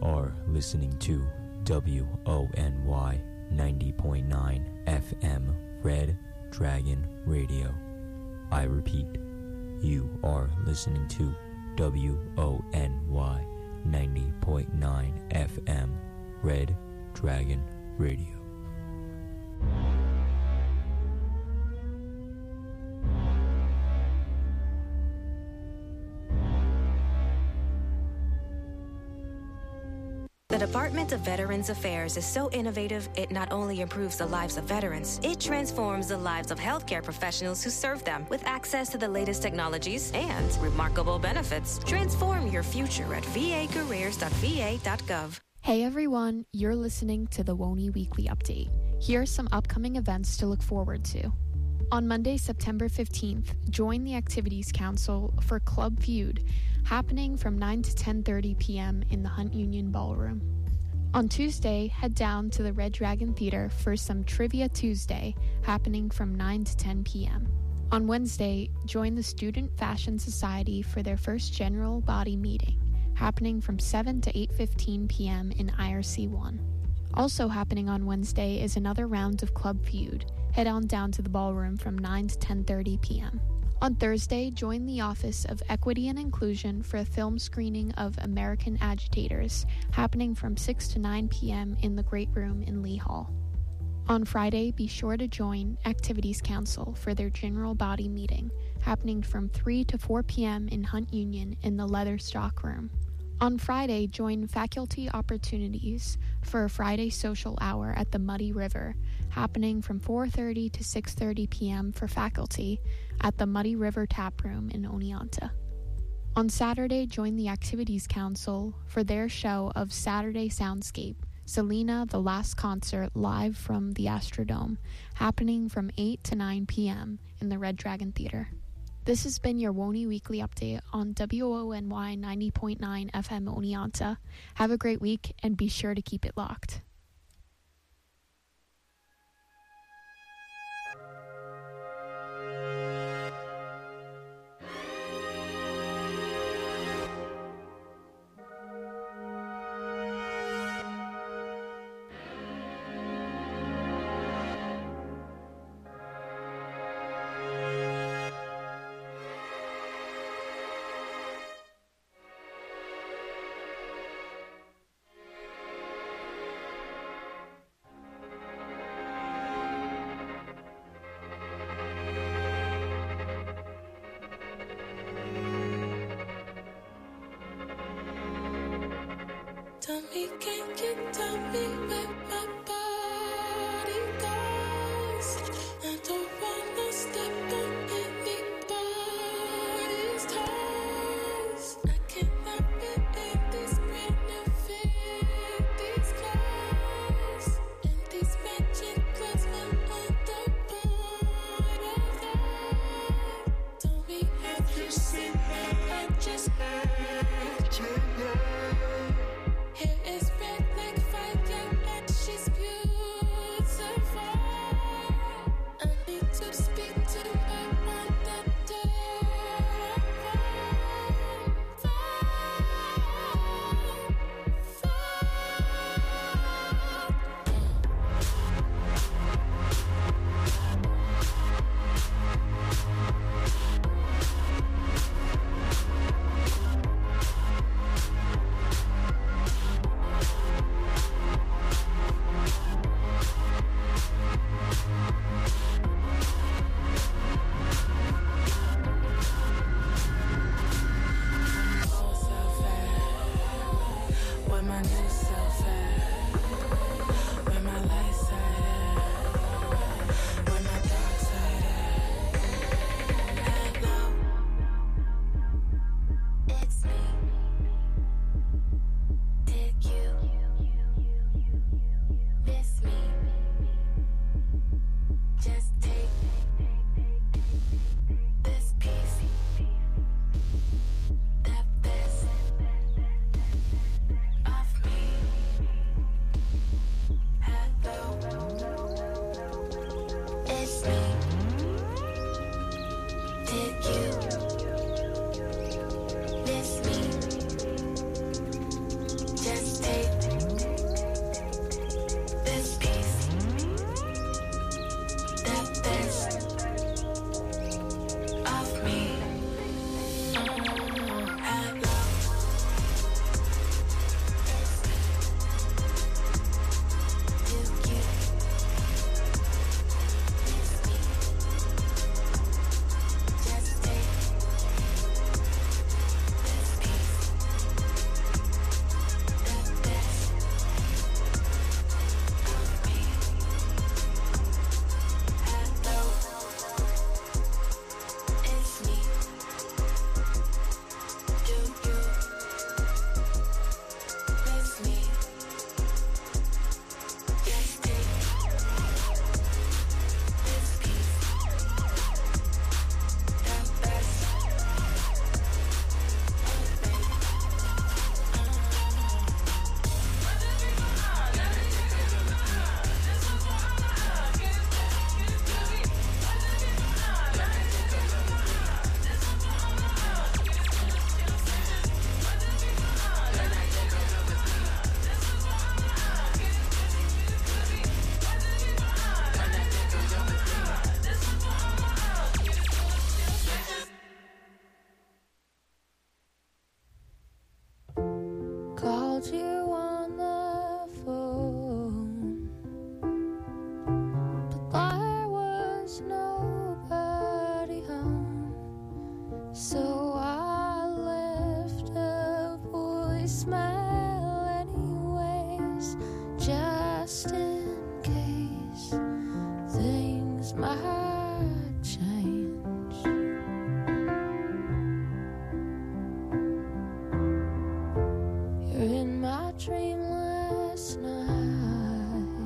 are listening to WONY 90.9 FM Red Dragon Radio. I repeat, you are listening to WONY 90.9 FM Red Dragon Radio. The Department of Veterans Affairs is so innovative, it not only improves the lives of veterans, it transforms the lives of healthcare professionals who serve them with access to the latest technologies and remarkable benefits. Transform your future at vacareers.va.gov. Hey everyone, you're listening to the WONY Weekly Update. Here are some upcoming events to look forward to. On Monday, September 15th, join the Activities Council for Club Feud, happening from 9 to 10:30 p.m. in the Hunt Union Ballroom. On Tuesday, head down to the Red Dragon Theater for some Trivia Tuesday, happening from 9 to 10 p.m. On Wednesday, join the Student Fashion Society for their first general body meeting, happening from 7 to 8:15 p.m. in IRC 1. Also happening on Wednesday is another round of Club Feud. Head on down to the ballroom from 9 to 10:30 p.m. On Thursday, join the Office of Equity and Inclusion for a film screening of American Agitators, happening from 6 to 9 p.m. in the Great Room in Lee Hall. On Friday, be sure to join Activities Council for their general body meeting, happening from 3 to 4 p.m. in Hunt Union in the Leatherstock Room. On Friday, join Faculty Opportunities for a Friday social hour at the Muddy River, happening from 4:30 to 6:30 p.m. for faculty at the Muddy River Tap Room in Oneonta. On Saturday, join the Activities Council for their show of Saturday Soundscape, Selena the Last Concert live from the Astrodome, happening from 8 to 9 p.m. in the Red Dragon Theater. This has been your WONY Weekly Update on WONY 90.9 FM Oneonta. Have a great week and be sure to keep it locked. Tell me, can you tell me where my body goes? I don't wanna step on anybody's toes. I cannot be in these renovated clothes, and these matching clothes are on the borderline. Tell me, have you seen that? I just heard you. Hair is red like fire and she's beautiful. I need to speak to her on the called you on the phone, but there was nobody home, so I left a voicemail anyways, just in case things might change. You're in my dream last night,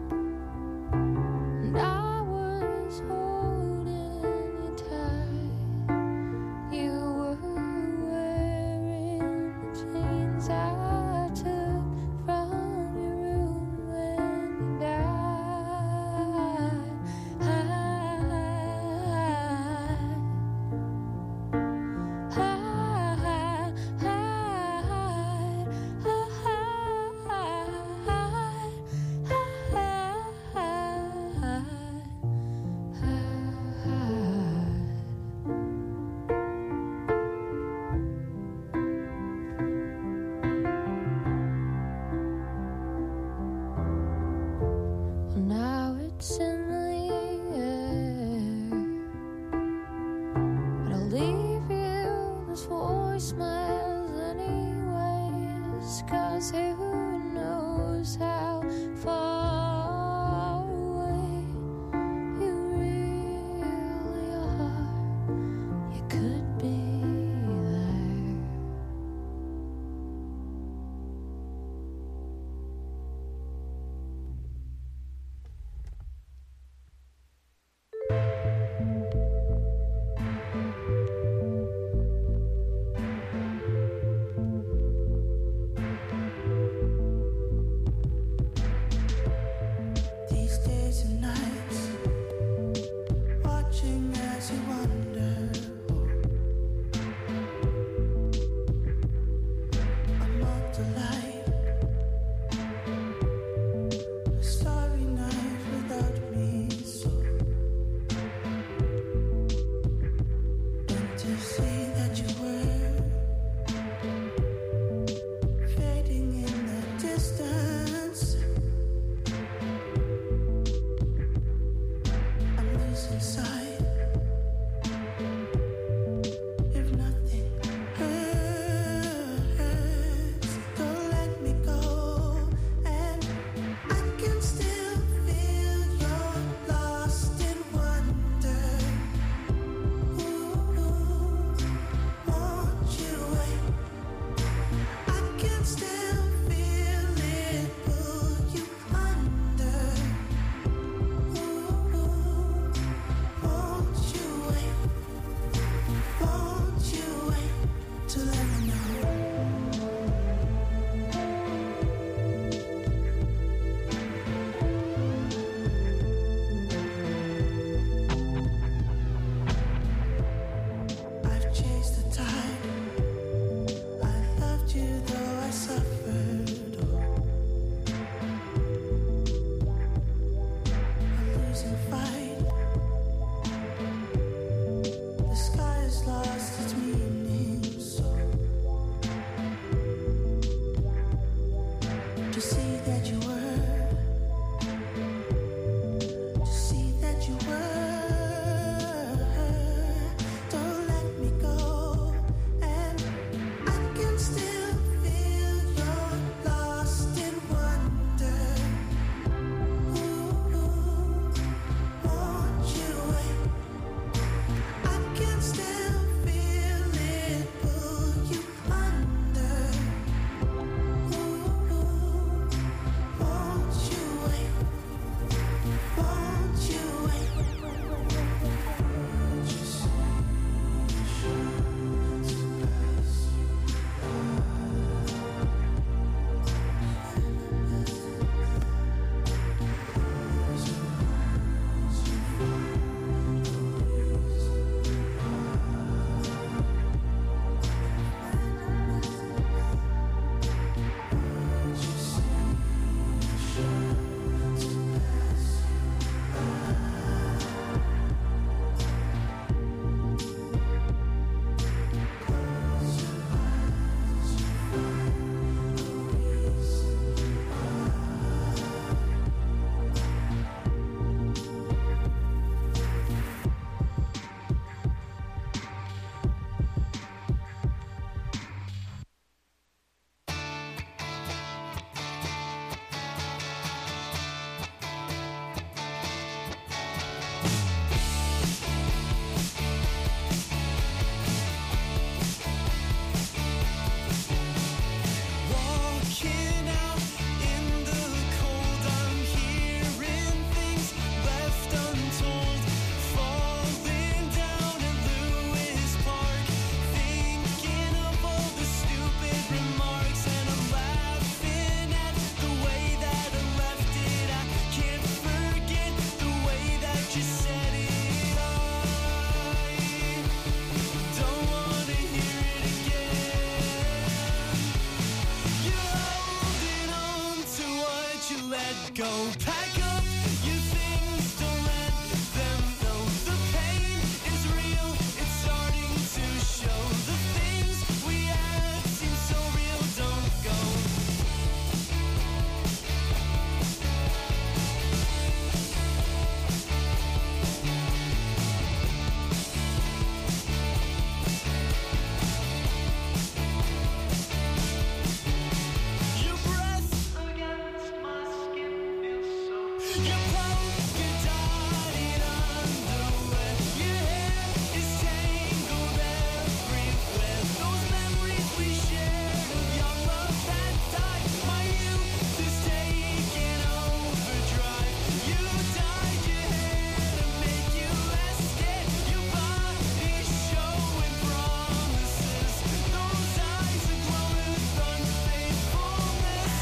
and I was holding you tight. You were wearing the jeans I took from your room when you died. Now it's in the air, but I'll leave you this voicemail anyways, 'cause who knows how far away you really are. You could be there. These days and nights, watching as you wander, I'm up to light, a starry night without me, so and to see that you were fading in the distance, I'm losing sight. If nothing hurts, don't let me go. And I can still feel you're lost in wonder. Ooh, won't you wait? I can still feel it pull you under. Ooh, won't you wait? Won't you wait to let me know? I've chased the tide. I loved you though I suffered. A losing fight. The sky has lost its meaning, so to see that you were, to see that you were, don't let me go. And I can still feel you're lost in wonder. Ooh, won't you wait? I can still feel it pull you under. Ooh, go. Pack up your things, don't let them know. The pain is real, it's starting to show. The things we had seem so real, don't go. Your breath against my skin feels so. Your polka dotted underwear. Your hair is tangled everywhere. Those memories we shared of young love that died. My youth is taking overdrive. You dyed your hair to make you less scared. Your body's showing promises. Those eyes are glowing with unfaithfulness.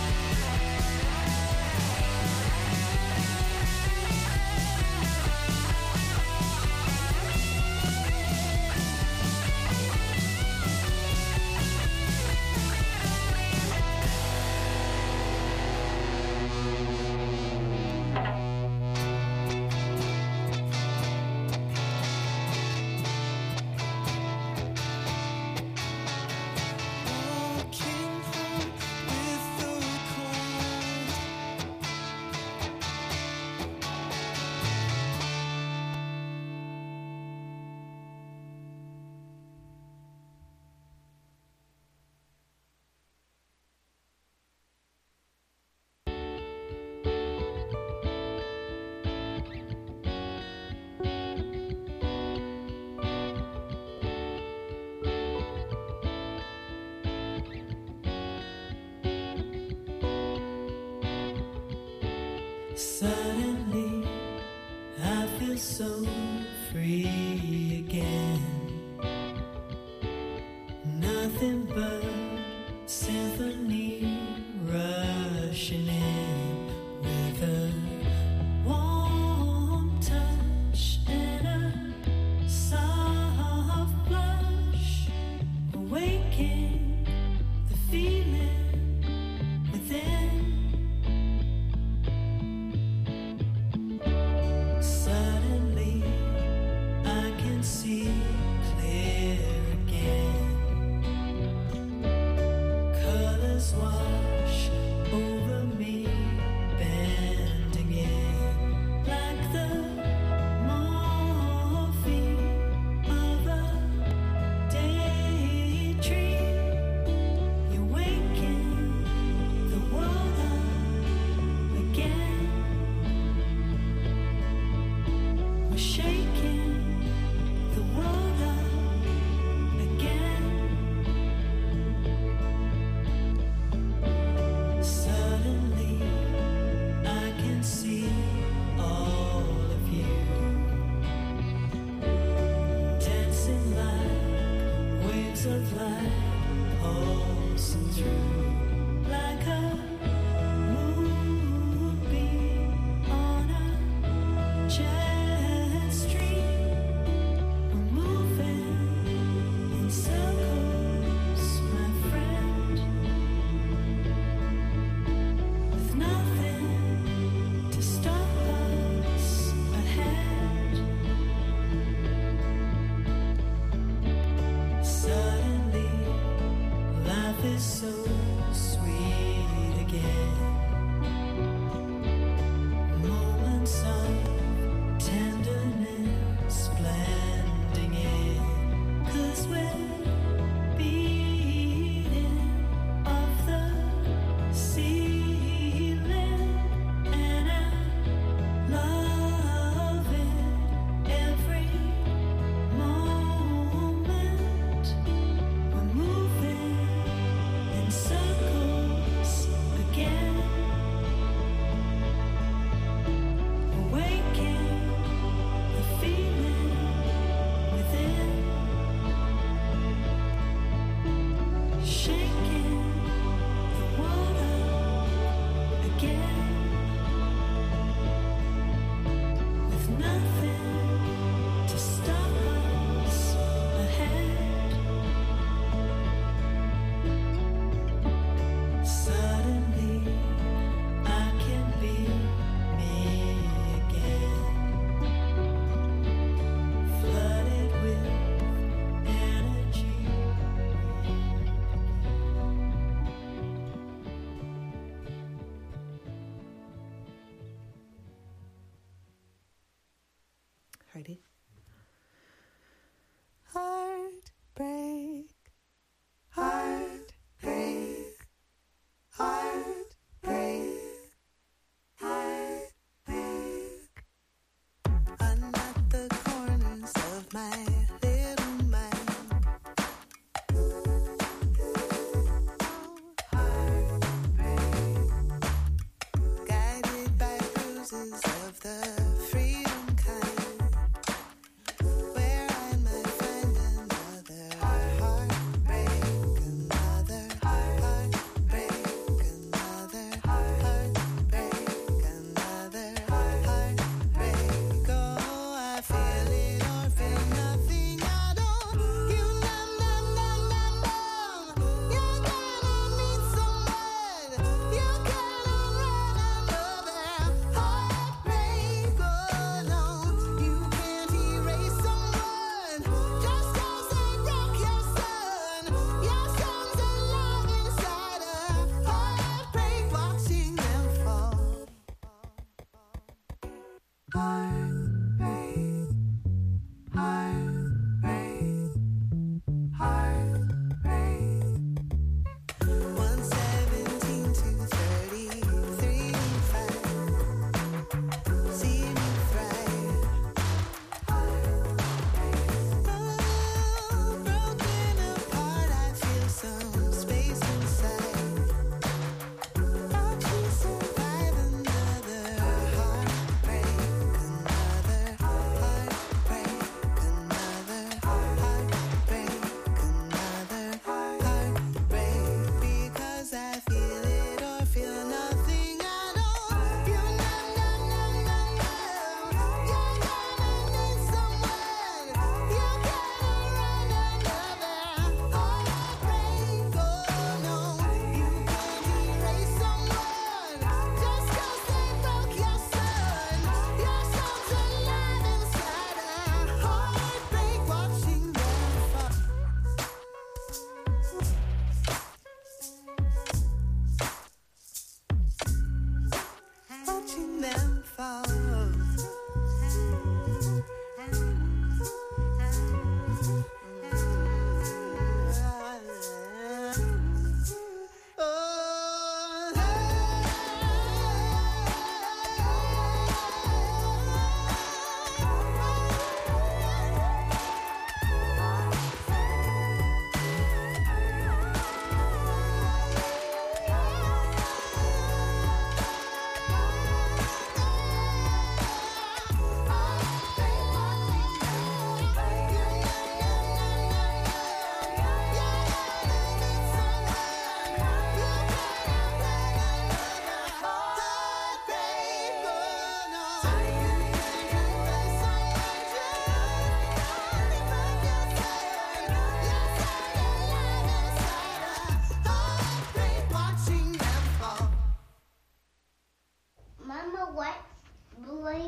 Walking home with the cold. Suddenly, I feel so free again. Nothing but symphony rushing in with a warm touch and a soft blush, awaken the feeling within. Suddenly, I can see clear again. Colors wash over me.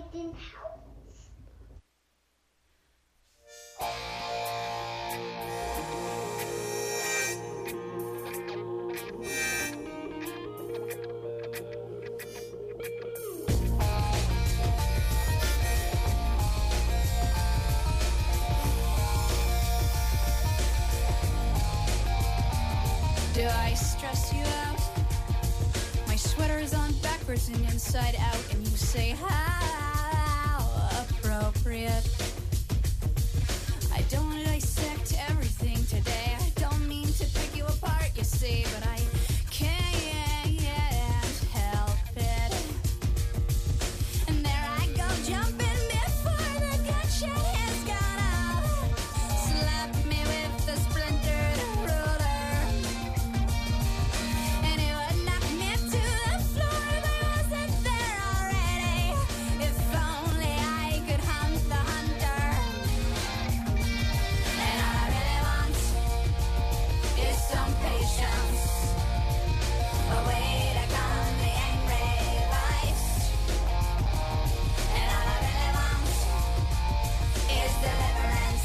den Haus. Do I stress you out? My sweater's on backwards and inside out, and you say, how appropriate. I don't dissect everything today. I don't mean to pick you apart, you see, but I can't help it. And there I go, jumping before the gunshot has gone off. Slap me with the splintered ruler. And it would knock me to the floor, but I wasn't there already. If only I could hunt the hunter. And all I really want is some patience, a way to calm the angry voice. And all I really want is deliverance.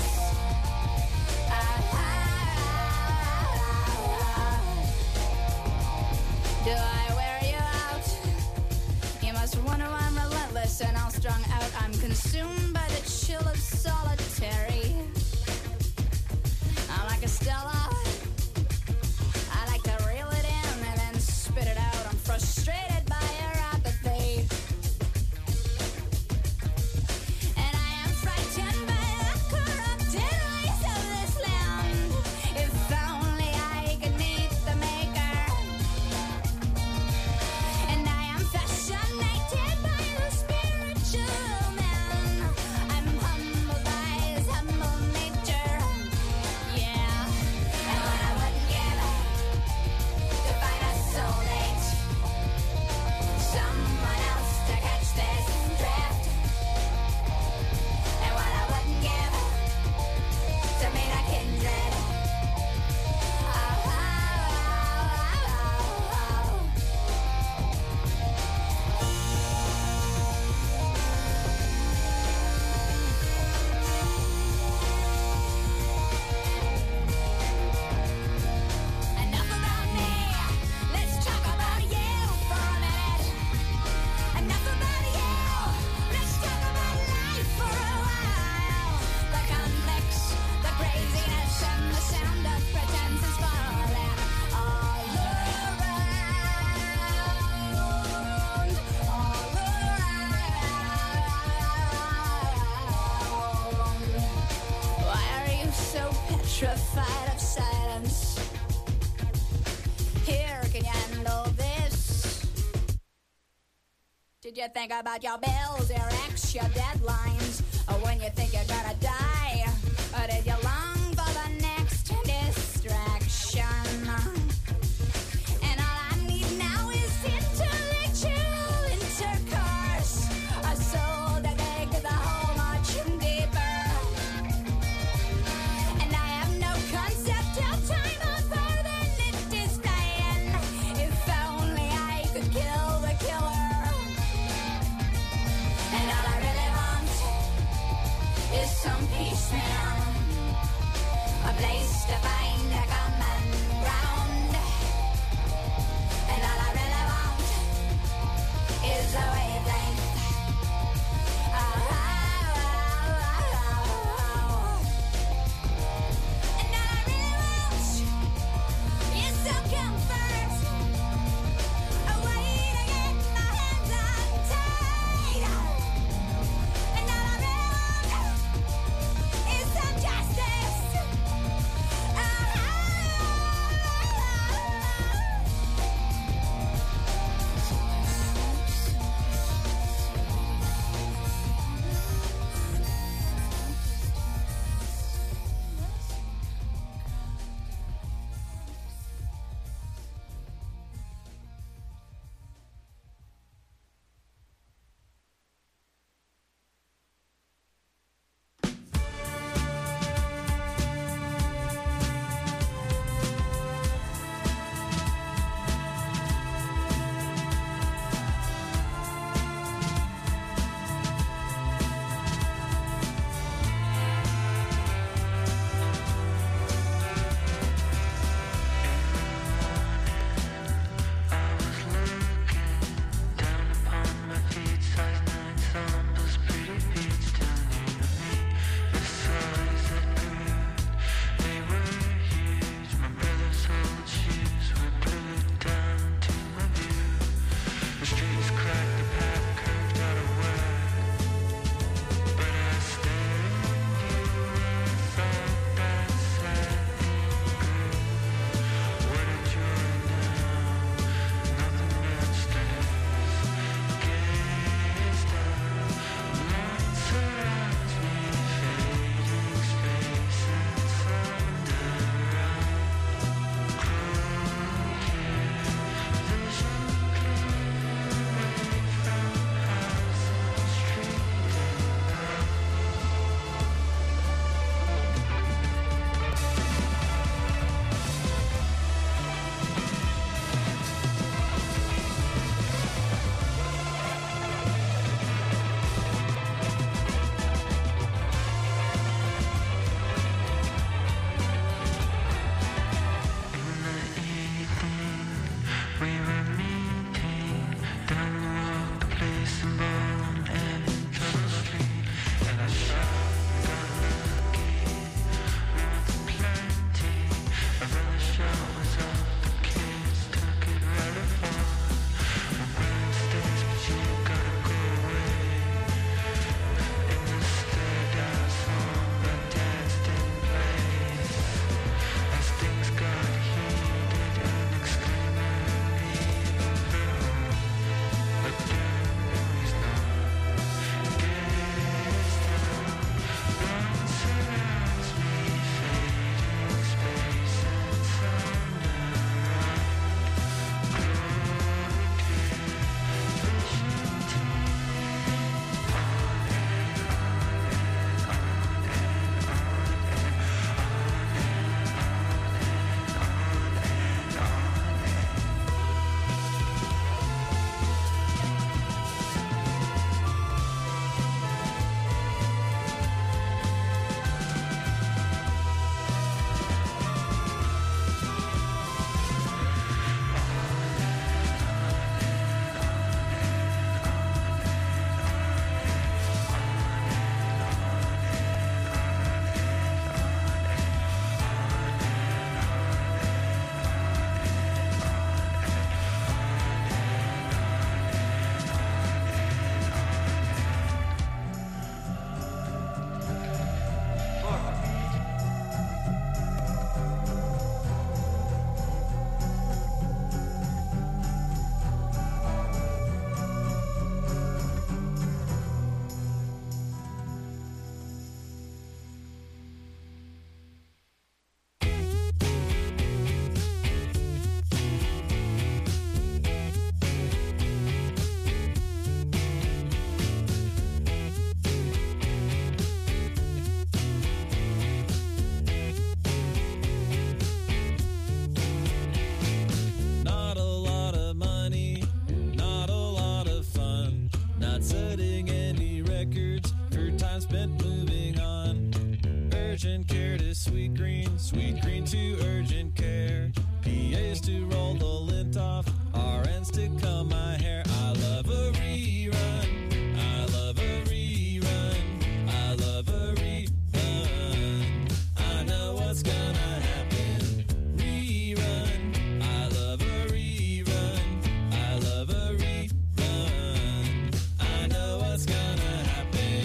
Do I wear you out? You must wonder why I'm relentless and all strung out. I'm consumed by the chill of solitary. I'm like a Stella. I like to reel it in and then spit it out. I'm frustrated by your apathy. And I am frightened by the corrupted ways of this land. If only I could meet the maker. And I am fascinated by the spiritual man. I'm humbled by his humble nature. Yeah. And what I wouldn't give to find a soulmate, someone else to catch this drift. And what I wouldn't give to meet a kindred. Enough about me. Let's talk about you for a minute. Enough about you. Let's talk about life for a while. The conflicts, the craziness, and the sound of pretense is falling all around. Why are you so petrified of silence? Here, can you handle this? Did you think about your bills, your ex, your deadlines? Or when you think you're gonna die? Or did you long for the next distraction? And all I need now is intellectual intercourse, a soul to take the whole much deeper. And I have no concept of time other than it is flying. If only I could kill the killer. And all I really want is some peace, man. to urgent care, PAs to roll the lint off, RNs to comb my hair. I love a rerun. I love a rerun. I love a rerun. I know what's gonna happen. Rerun. I love a rerun. I love a rerun. I know what's gonna happen.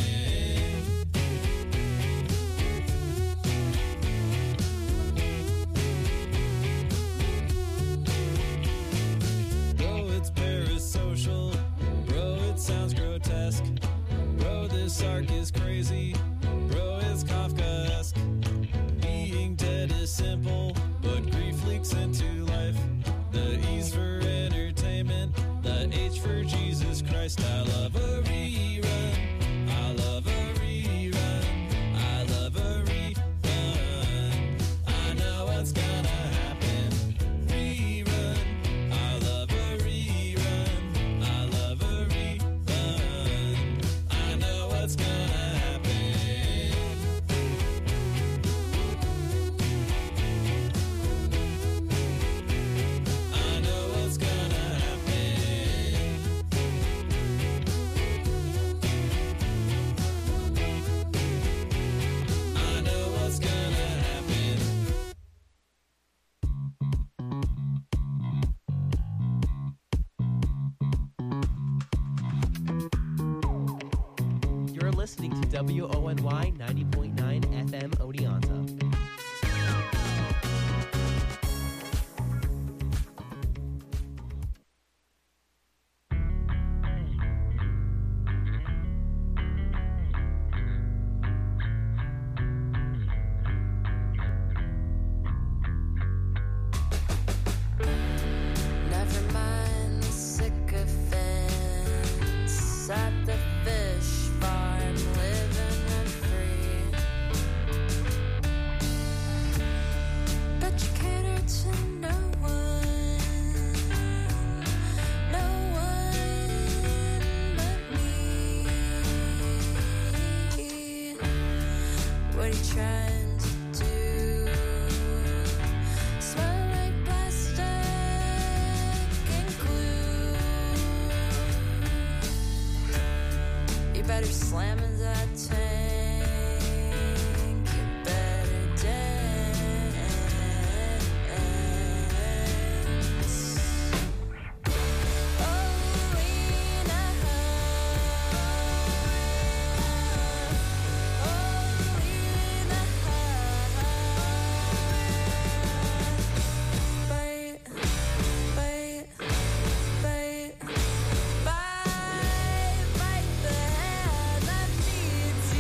Bro, it's parasocial. Bro, it sounds grotesque. Bro, this arc is crazy. Bro, it's Kafkaesque. Being dead is simple, but grief leaks into life. The E's for entertainment, the H for Jesus Christ. I love a rerun. I love a rerun. I love a rerun. I know what's gonna happen. Rerun. I love a rerun. I love a rerun. I know what's gonna happen. I know what's gonna happen. I know what's gonna happen. You're listening to WONY 90.9 FM Oneonta. Never mind the sycophants at the fish farm, living rent free. But you cater to no one but me. What are you trying to do? Smell like plastic and glue. You better slam in that tank. You better dance. Oh, Lena. Oh, Lena. Bite, bite, bite, bite the hand that feeds you.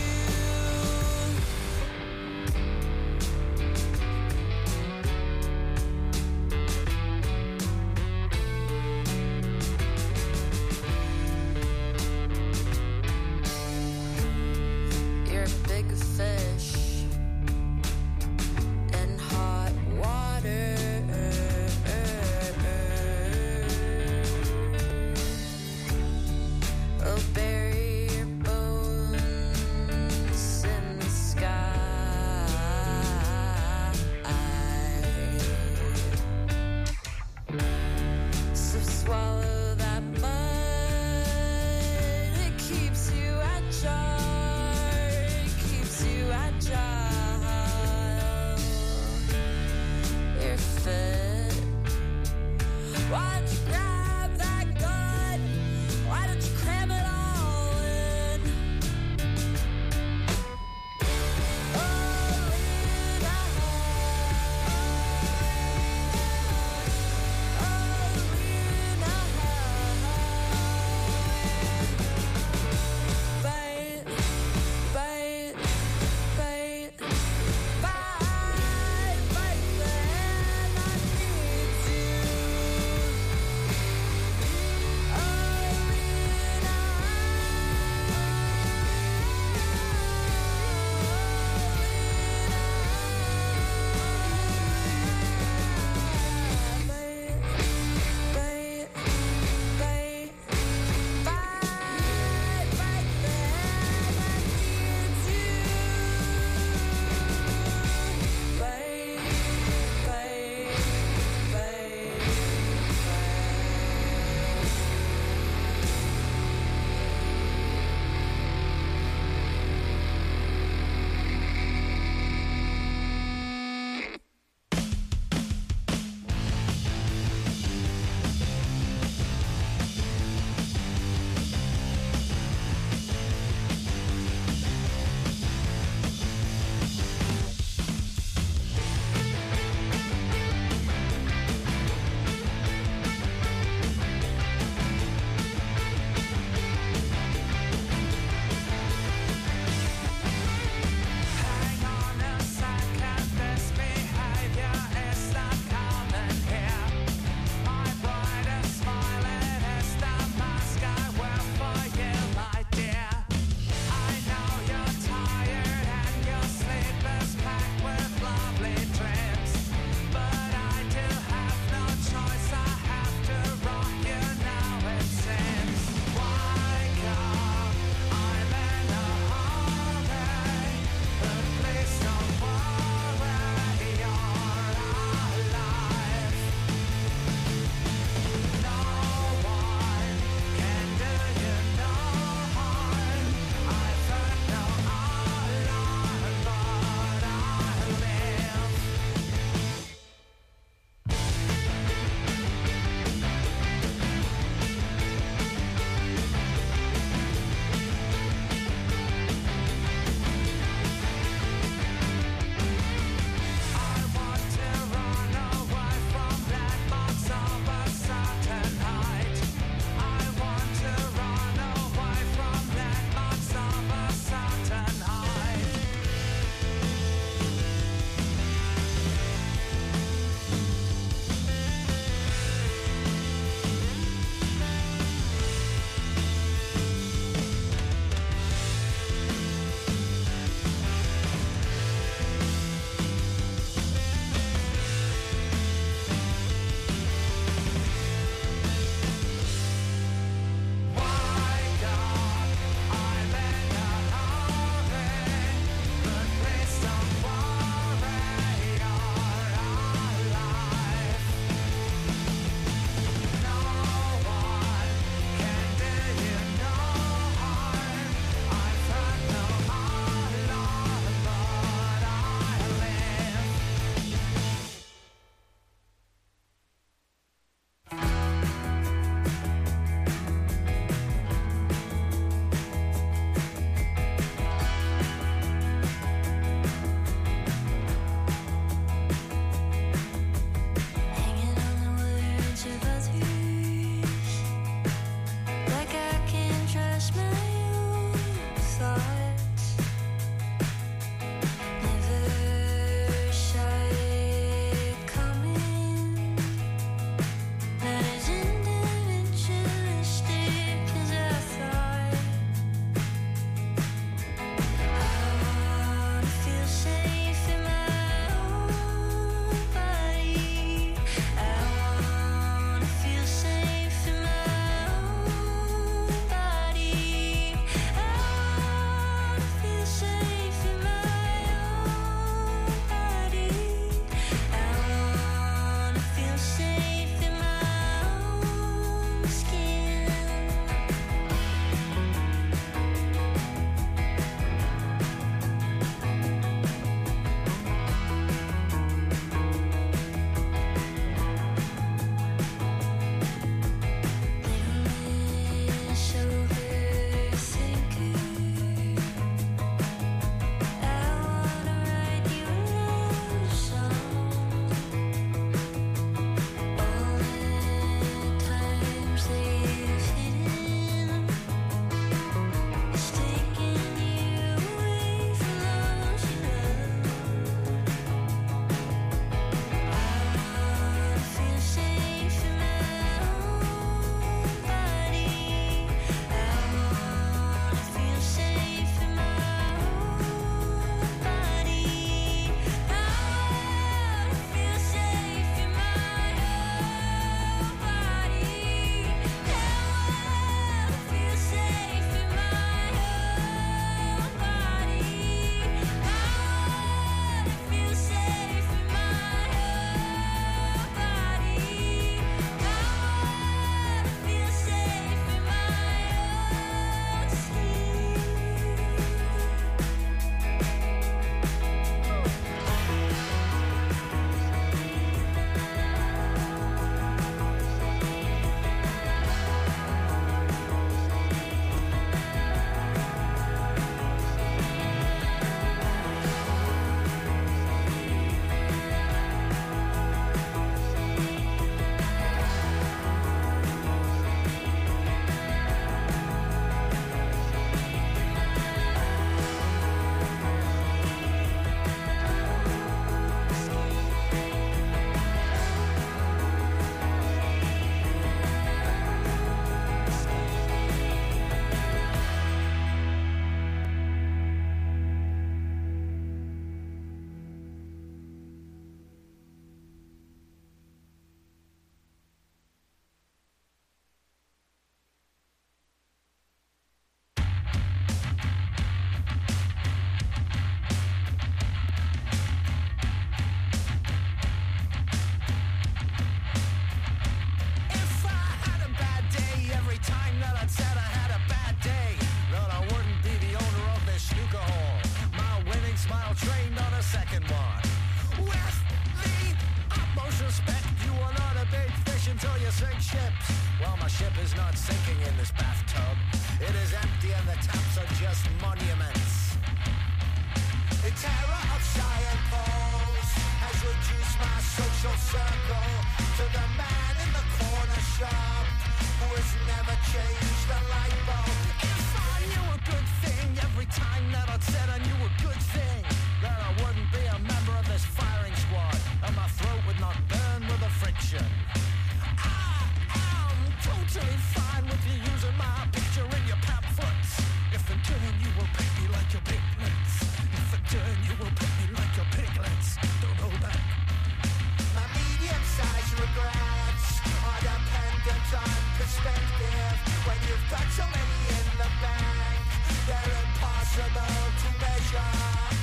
you sink ships? Well, my ship is not sinking in this bathtub. It is empty and the taps are just monuments. The terror of Cyan Poles has reduced my social circle to the man in the corner shop who has never changed the light bulb. If I knew a good thing every time that I'd said I knew a good thing, then I wouldn't be a member of this firing squad and my throat would not burn with the friction. I am totally fine with you using my picture in your pamphlets. If in turn you will pick me like your piglets. If in turn you will pick me like your piglets. Don't hold back. My medium-sized regrets are dependent on perspective. When you've got so many in the bank, they're impossible to measure.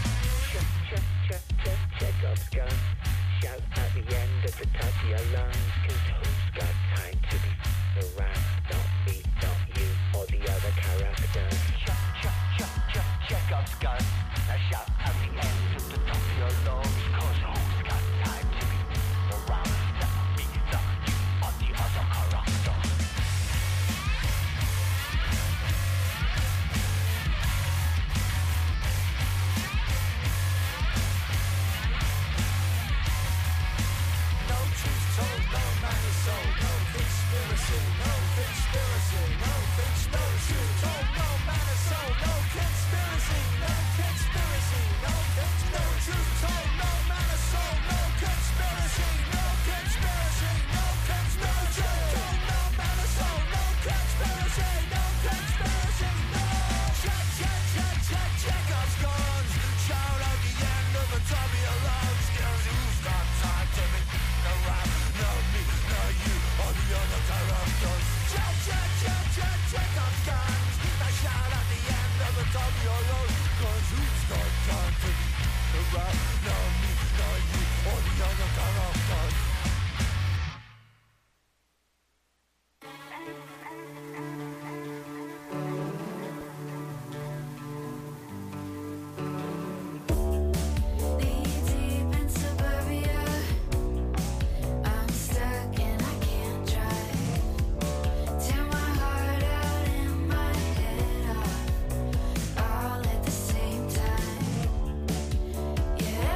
Chekhov's gun. Shout at the end of the top of your lungs. 'Cause who's got time to be around? Not me, not you, or the other characters. Chekhov's gun. Now shout at the end of the top of your lungs. 'Cause who's got time to be around? Not me, not you, or the other characters. No truth told, no man is sold, no conspiracy, no conspiracy, no truth told, no man is sold, no conspiracy, no conspiracy, no truth told, no man is sold, no conspiracy, no conspiracy, no truth told, no man is sold, no conspiracy, no conspiracy, no. Chekhov's guns, shout out the end of the top of your lungs, 'cause who's got time to be around? Not me, not you, or the other characters. Chekhov's guns, now shout out the end of the top of your lungs, 'cause who's got time to be around? Not me, not you, or the other characters. Deep in suburbia, I'm stuck and I can't drive. Tear my heart out and my head off, all at the same time. Yeah,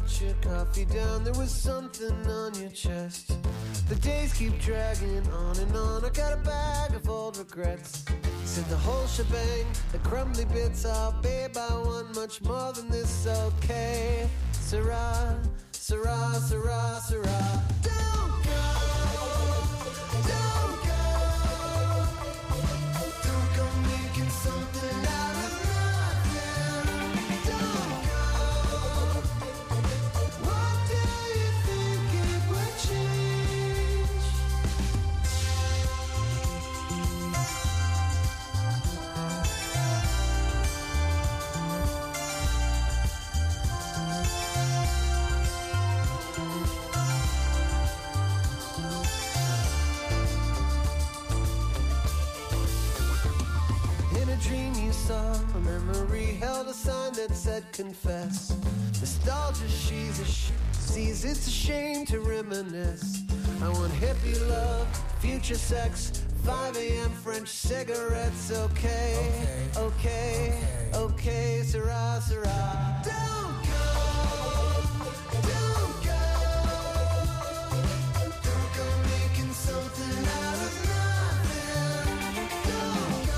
put your coffee down. There was something on your chest. The days keep dragging on and on. I got a bag of old regrets. Said the whole shebang, the crumbly bits. I'll pay by one much more than this. Okay, Sarah, Sarah, Sarah, Sarah. Don't go, don't go. Don't go making something out of nothing. Don't go. What do you think it would change? In a dream you saw a memory held a sign that said confess. Nostalgia sees it's a shame to reminisce. I want hippie love, future sex, 5 a.m. French cigarettes. Okay, okay, okay, Sarah, Sarah. Don't go, don't go. Don't go making something out of nothing. Don't go.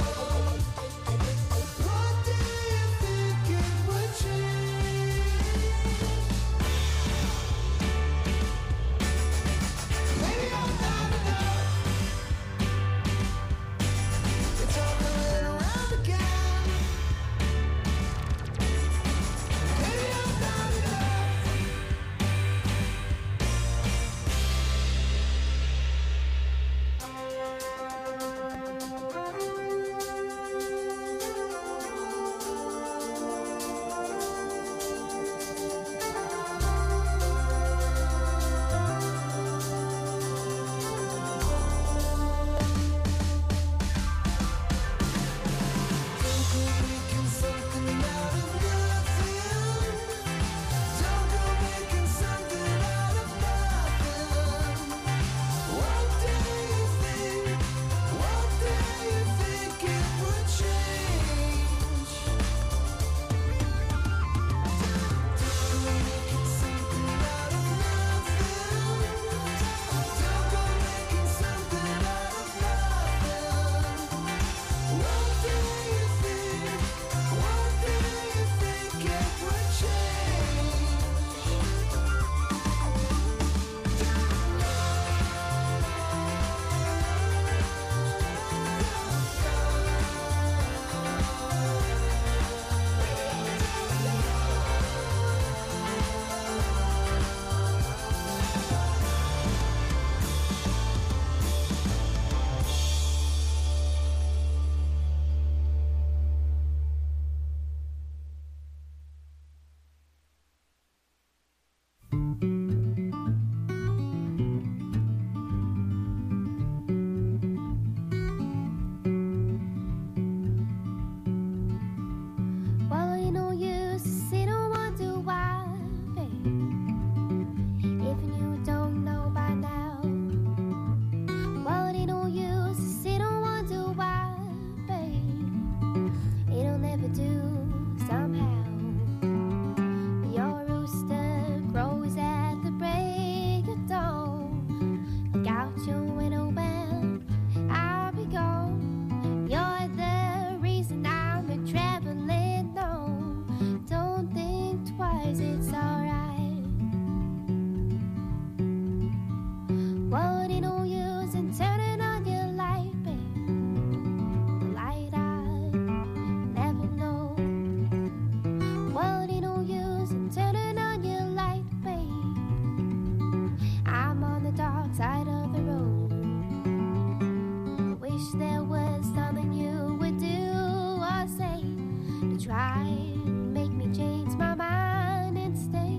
What do you think it would change? Maybe I'm not enough. It's all coming around again. Maybe I'm not enough. Don't go making something out of nothing. Don't go making something out of nothing. What do you think? What do you think it would change? Don't go making something out of nothing. Don't go making something out of nothing. What do you think? What do you think it would change? Well, ain't no use to sit and wonder why, babe. Even you don't know by now. Well, it ain't no use to sit and wonder why, babe. It'll never do somehow. Your rooster crows at the break of dawn. Look out your window when I'll be gone. You're the reason I'm a traveling on. Don't think twice, it's alright. Well, it ain't no use in turning on your light, babe. The light I never know. Well, it ain't no use in turning on your light, babe. I'm on the dark side of the road. I wish there was something you would do or say to try and make me change my mind and stay.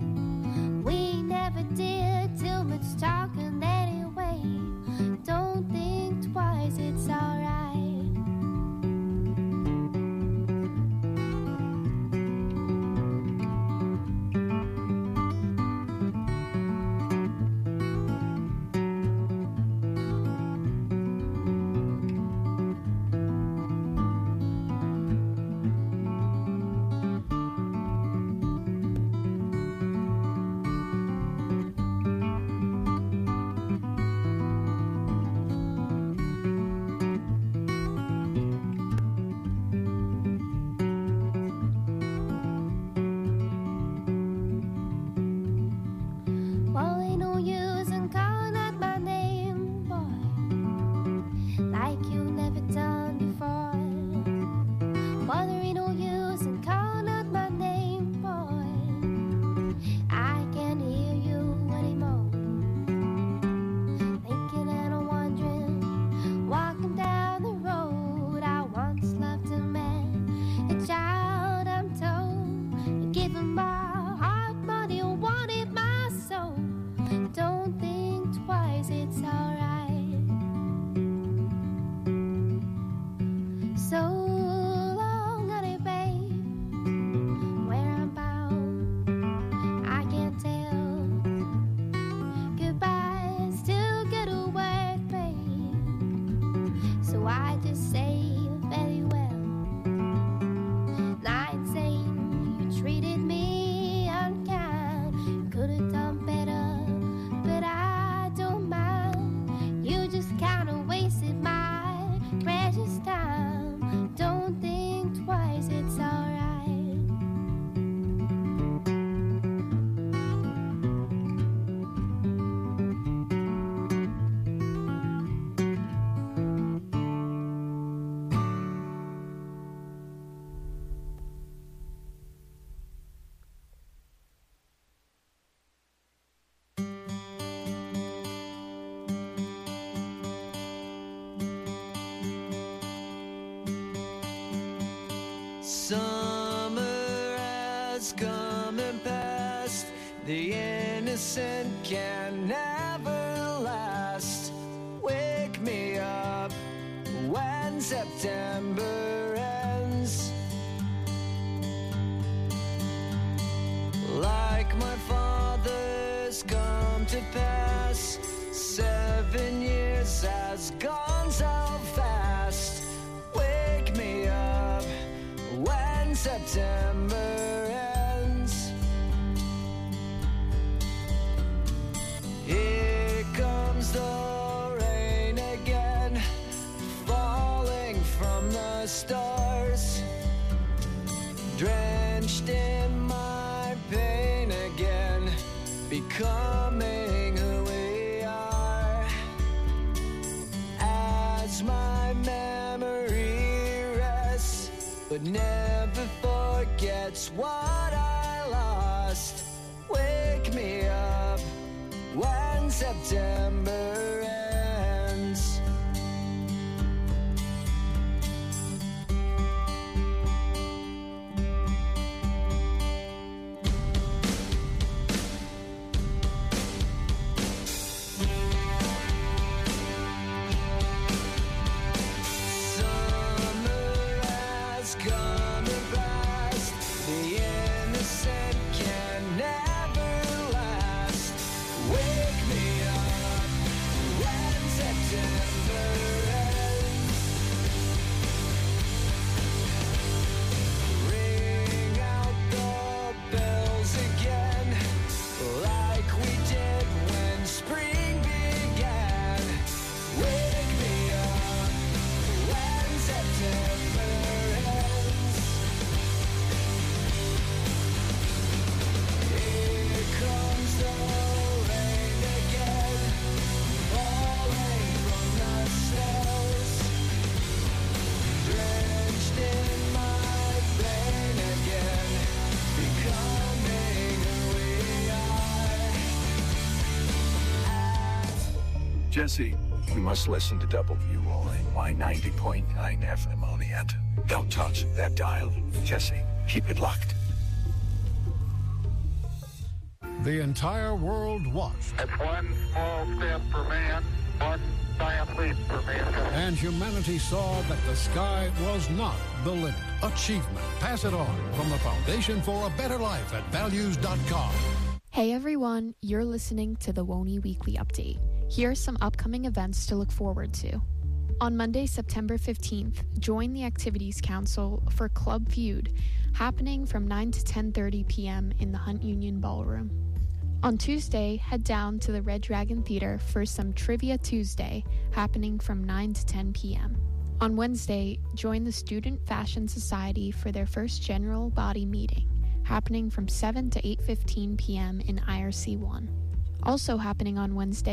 Summer has come and passed. The innocent can never last. Wake me up when September ends. Like my father's come to pass, 7 years has gone so fast. Wake me up when September ends. Here comes the rain again, falling from the stars, drenched in my pain again, becoming who we are. As my memory rests, but never forgets what I lost. Wake me up when September ends. Summer has come and passed. The innocent can never last. Wake me up when September ends. Ring out the bells again, like we did when spring began. Wake me up when September ends. Here comes the rain again, falling from the snows, drenched in my pain again, becoming who we are. Jesse, you must listen to WONY 90.9 FM on the end. Don't touch that dial. Jesse, keep it locked. The entire world watched, It's one small step for man, one giant leap for mankind. and humanity saw that the sky was not the limit. Achievement. Pass it on from the Foundation for a Better Life at values.com. Hey everyone, you're listening to the WONY Weekly Update. Here are some upcoming events to look forward to. On Monday, September 15th, join the Activities Council for Club Feud, happening from 9 to 10:30 p.m. in the Hunt Union Ballroom. On Tuesday, head down to the Red Dragon Theater for some Trivia Tuesday, happening from 9 to 10 p.m. On Wednesday, join the Student Fashion Society for their first general body meeting, happening from 7 to 8:15 p.m. in IRC 1. Also happening on Wednesday